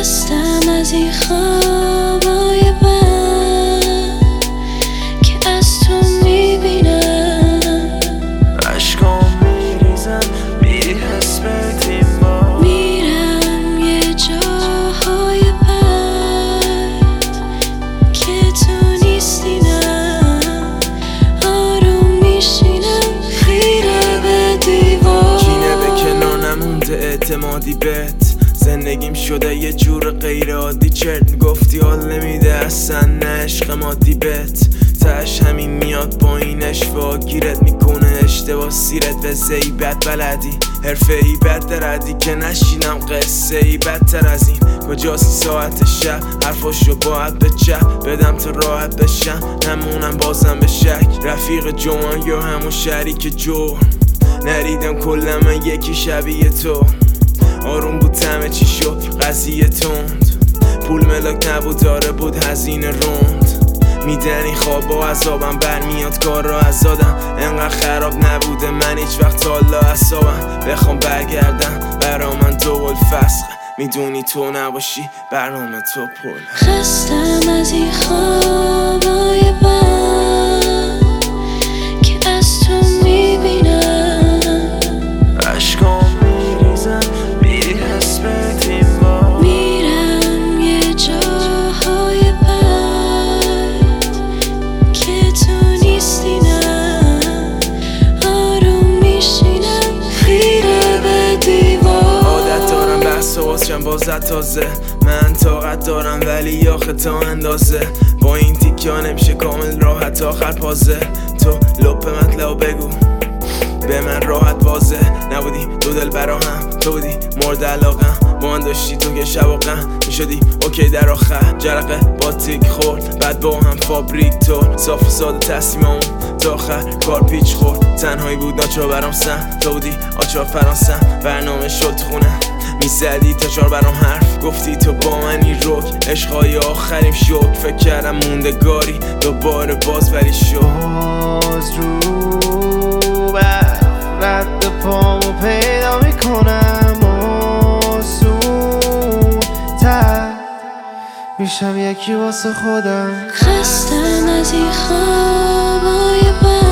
خستم از این خوابای بد که از تو میبینم عشقام میریزن میری حس بدیم با میرم یه جاهای بد که تو نیستی نه آروم میشینم خیره به دیوار کینه به کنار نمونده اعتمادی بهت زندگیم شده یه جور غیر عادی چرت میگفتی حال نمیده اصلا نه عشق مادی بهت تش همین میاد با این اشوا گیرت میکنه اشتباه سیرت و زیبت بلدی حرفه ای بد دردی که نشینم قصه ای بدتر از این کجاست ساعت شب حرفاشو باید به چپ بدم تا راحت بشم نمونم بازم به شک رفیق جوان یا همون شریک جو نریدم کلا من یکی شبیه تو آروم بود همه چی شد قضیه تند پول ملاک نبود داره بود هزینه روند میدنی خواب و عذابم برمیاد کار را ازادم انقدر خراب نبوده من هیچ وقت حالا اعصابم بخوام برگردم برا من دو فسخ میدونی تو نباشی برنامه تو پل خستم از این خوابای بد که از تو میبینم عشقام میریزن میری حس بدیم با میرم یه جاهای بد که تو نیستی نه آروم میشینم خیره به دیوار عادت دارم بحث و بازشم بازت تازه من طاقت دارم ولی آخه تا اندازه با این تیکیا نمیشه کامل راحت آخر پازه تو لپ مطلب بگو به من راحت واضح نبودی دو دل برا هم تو بودی مورد علاقم با من داشتی تو که شواقم میشدی اوکی در آخر جرقه با تیک خورد بعد با هم فابریک تور صاف و ساده تصمیممون تا آخر کار پیچ خورد تنهایی بود ناچار برام سم تو بودی آچار فرانسم برنامه شد خونه میزدی تا چار برام حرف گفتی تو با منی روک عشقای آخریم شوک فکر کردم موندگاری دوباره باز ولی شد باز رو بر رد پامو پیدا میکنم آسون تر میشم یکی واسه خودم خستم از این خوابای بد